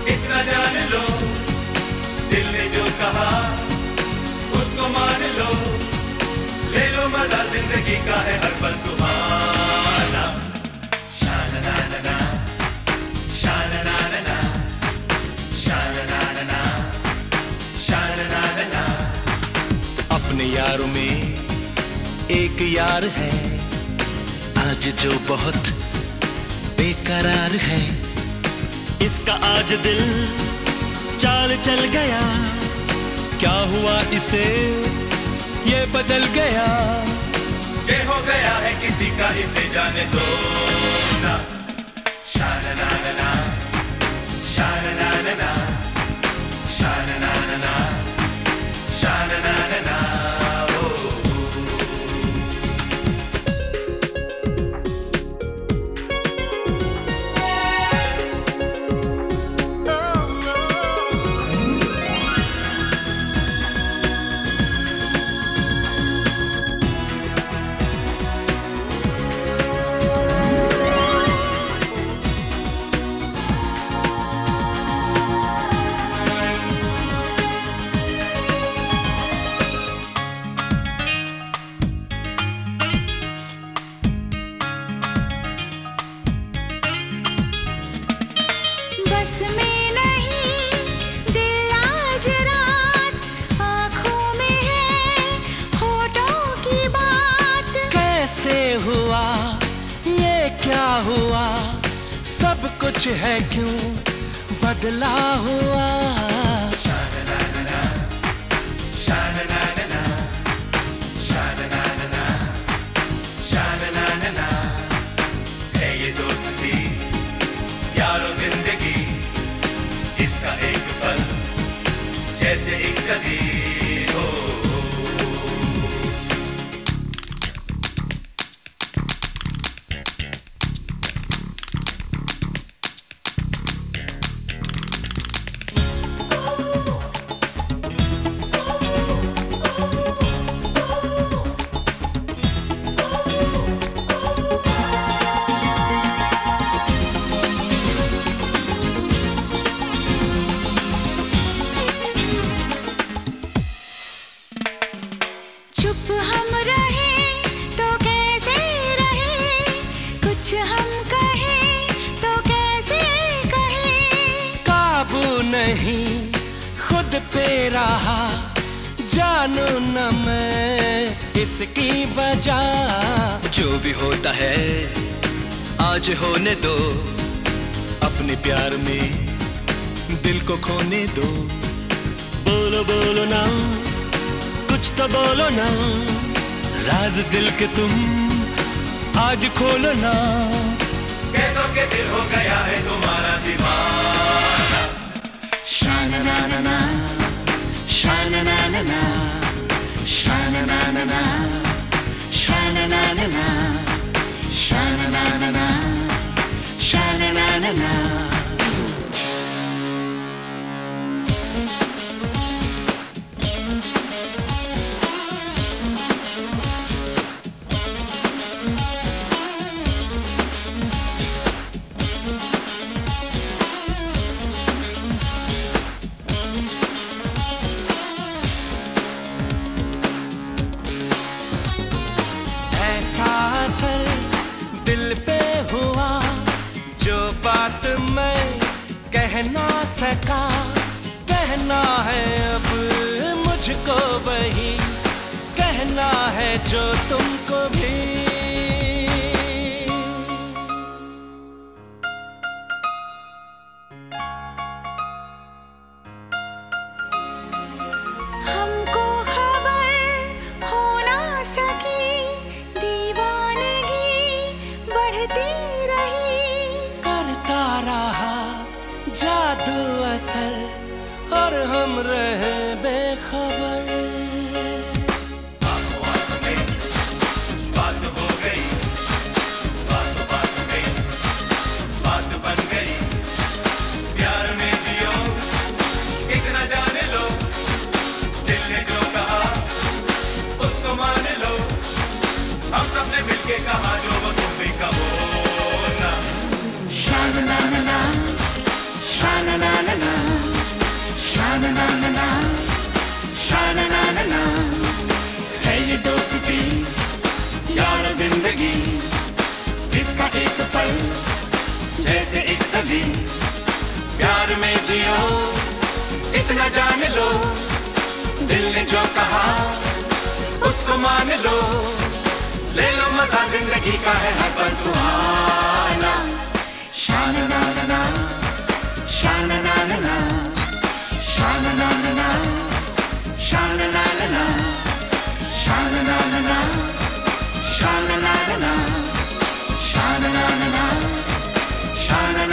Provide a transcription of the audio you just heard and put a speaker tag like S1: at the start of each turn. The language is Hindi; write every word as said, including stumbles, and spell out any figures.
S1: इतना जान लो, दिल ने जो कहा उसको मान लो, ले लो मजा जिंदगी का है हर पल सुहाना। शाना ना ना ना, शाना ना ना ना, शाना ना ना ना, शाना ना ना ना।
S2: अपने यारों में एक यार है आज जो बहुत बेकरार है, इसका आज दिल चाल चल गया, क्या हुआ इसे ये बदल गया,
S1: ये हो गया है किसी का इसे जाने दो ना। शाना ना ना ना, शाना ना ना ना, शाना ना ना ना, शाना ना ना ना।
S2: हुआ ये क्या हुआ, सब कुछ है क्यों बदला हुआ।
S1: शाना ना ना ना, शाना ना ना ना, शाना ना ना ना, शाना ना ना ना। है ये दोस्ती यारो जिंदगी, इसका एक पल जैसे एक सदी हो।
S3: चुप हम रहे तो कैसे रहे, कुछ हम कहे तो कैसे कहे,
S2: काबू नहीं खुद पे रहा, जानू न मैं इसकी वजह। जो भी होता है आज होने दो, अपने प्यार में दिल को खोने दो। बोलो बोलो ना कुछ तो बोलो ना, राज दिल के तुम आज खोलो ना।
S1: कह दो कि दिल हो गया है तुम्हारा दीवाना।
S2: शाना ना ना ना, शाना ना ना ना, शाना ना ना ना, शाना ना ना ना, शाना ना ना ना, शाना ना ना ना। असर दिल पे हुआ, जो बात मैं कह ना सका, कहना है अब मुझको वही, कहना है जो तुमको भी।
S3: हमको खबर हो ना सकी, दीवानगी बढ़ती रही,
S2: करता रहा जादू असर और हम रहे बेखबर।
S1: बात हो गई, बात बात गई, बात बन गई, प्यार में जियो इतना जान लो, दिल ने जो कहा उसको मान लो, हम सबने मिलके कहा जो वो तुम भी कहो ना।
S2: शाना ना ना ना, शाना ना ना ना। शाना ना ना ना है ये दोस्ती यार जिंदगी इसका एक पल जैसे एक सदी प्यार में जियो इतना जान लो दिल ने जो कहा उसको मान लो ले लो मजा जिंदगी का है हर पल सुहाना शाना ना ना ना शाना ना ना ना शाना ना ना ना शाना ना ना ना शाना ना ना ना शाना ना ना ना शाना ना ना ना शाना